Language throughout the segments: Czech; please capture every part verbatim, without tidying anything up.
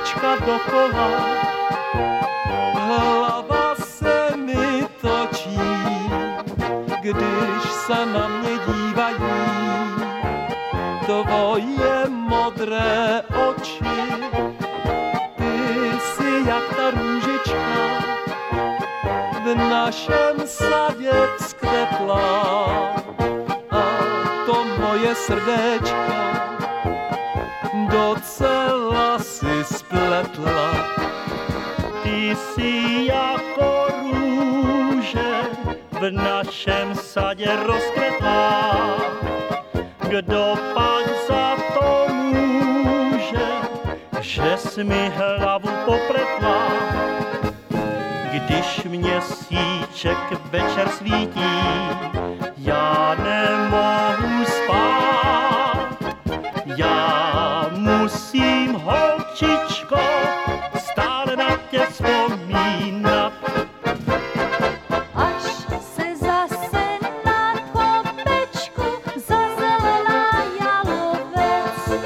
kolečka dokola, hlava se mi točí, když se na mě dívají tvoje modré oči. Ty jsi jak ta růžička v našem sadě vzkvetla a to moje srdéčka docela si spletla. Ty jsi jako růže v našem sadě rozkvetla. Kdo pak za to může, že jsi mi hlavu popletla? Když měsíček večer svítí, já nemohu spát. Já musím, holčičko, stále na tě vzpomínat. Až se zase na kopečku zazelela jalovec,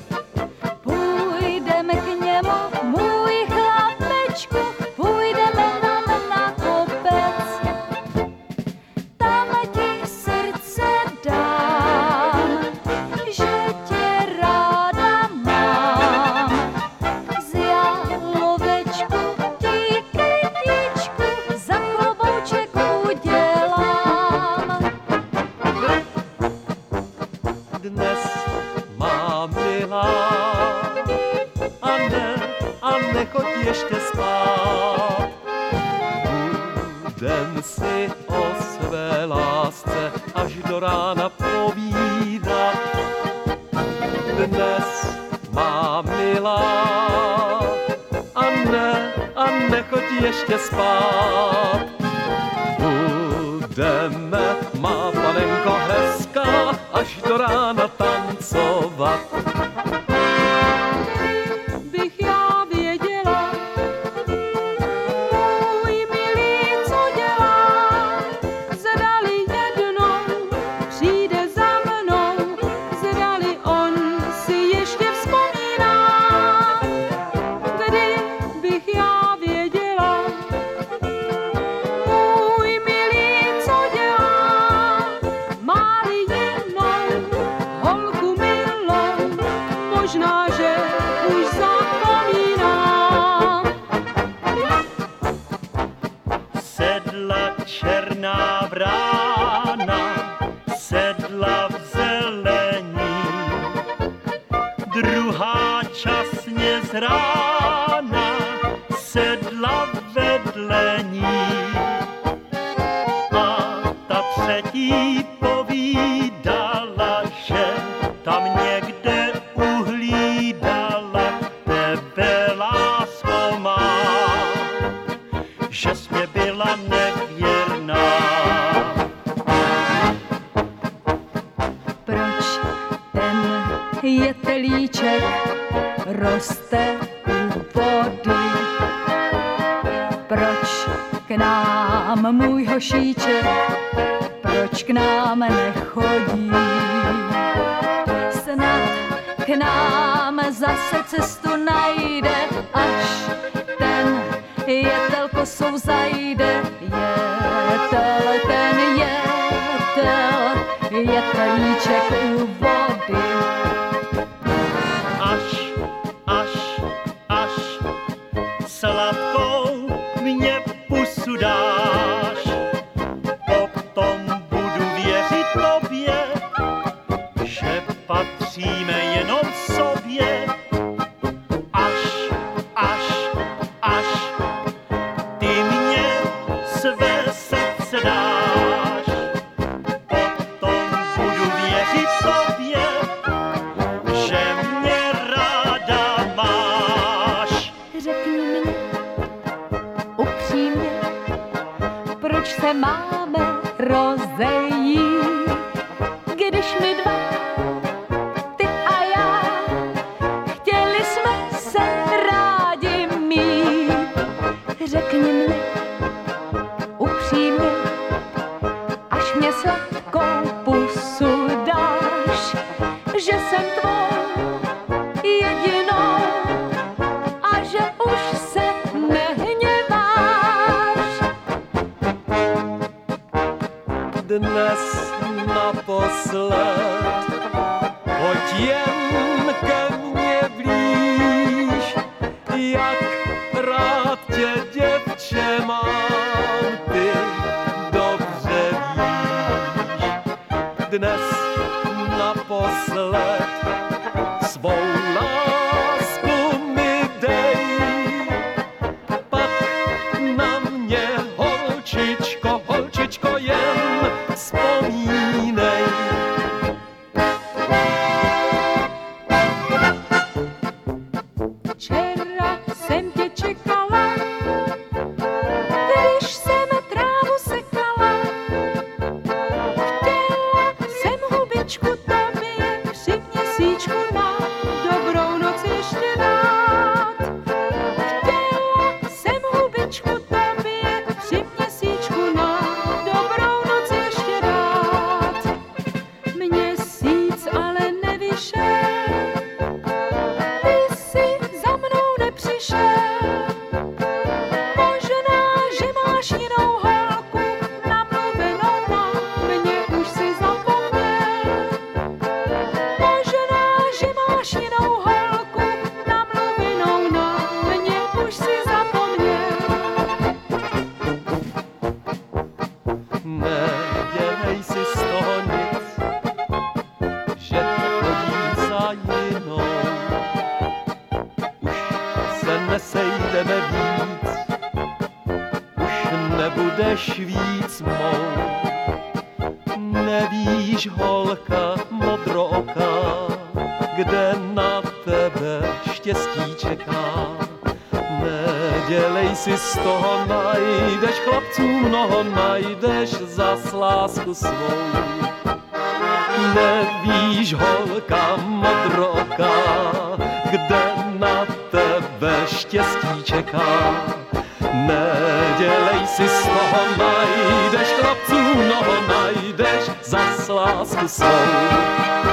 půjdeme k němu, můj chlapečku, půjdeme tam na kopec. Tam ti srdce dám, že tě ráda mám. Z jalovečku ti kytičku za klobouček udělám. Dnes mám milá a ne, a nechoď ještě spát. Budem si o své lásce až do rána povídat. Dnes mám milá a ne, a nechoď ještě spát. Budeme, má panenko hezká, až do rána tancovat. Bych já věděla, můj milý, co dělá, zdali jednou přijde za mnou, zdali on si ještě vzpomíná. Kdybych já věděla, můj milý, co dělá, má-li jinou holku milou, možná, že už zapomíná. Sedla černá vrána, sedla v zelení, druhá časně z rána sedla vedle ní. A ta třetí povídala, že tam někde uhlídala tebe, lásko má, že jsi mě byla nevěrná. Proč ten jetelíček roste u vody? Proč k nám můj hošíček, proč k nám nechodí? Snad k nám zase cestu najde, až ten jetel kosou zajde. Jetel, ten jetel, jetelíček u vody. Až, až, až sladkou mě pusu dáš, potom budu věřit tobě, že patříme jenom sobě. Až, až, až ty mě své srdce dáš, potom budu věřit tobě, že mě ráda máš. Řekni mi upřímně, proč se máme rozejít, když my dva, ty a já, chtěli jsme se rádi mít. Řekni mi upřímně, až mě sladkou pusu dáš, že jsem tvou jedinou dnes naposled. Pojď jen ke mně blíž, jak rád tě, děvče, mám, ty dobře víš. Dnes naposled svou lásku mi dej, pak na mě, holčičko, holčičko, jen vzpomínej. Včera jsem tě čekala, když jsem trávu sekala. Chtěla jsem hubičku tobě při měsíčku na dobrou noc ještě dát. Chtěla jsem hubičku tobě při měsíčku na dobrou noc ještě dát. Měsíc ale nevyšel, ty jsi za mnou nepřišel. Možná, že máš jinou holku namluvenou na mě, už si zapomněl. Možná, že máš jinou holku namluvenou na mě, už si zapomněl. Nedělej si z toho nic, že chodím za jinou. Už se nesejdeme víc, už nebudeš víc mou. Nevíš, holka modrooká, kde na tebe štěstí čeká. Nedělej si z toho, najdeš chlapců mnoho, najdeš zas lásku svou. Nevíš, holka modrooká, kde na tebe štěstí čeká. Nedělej si z toho, najdeš chlapců mnoho, najdeš zas lásku svou.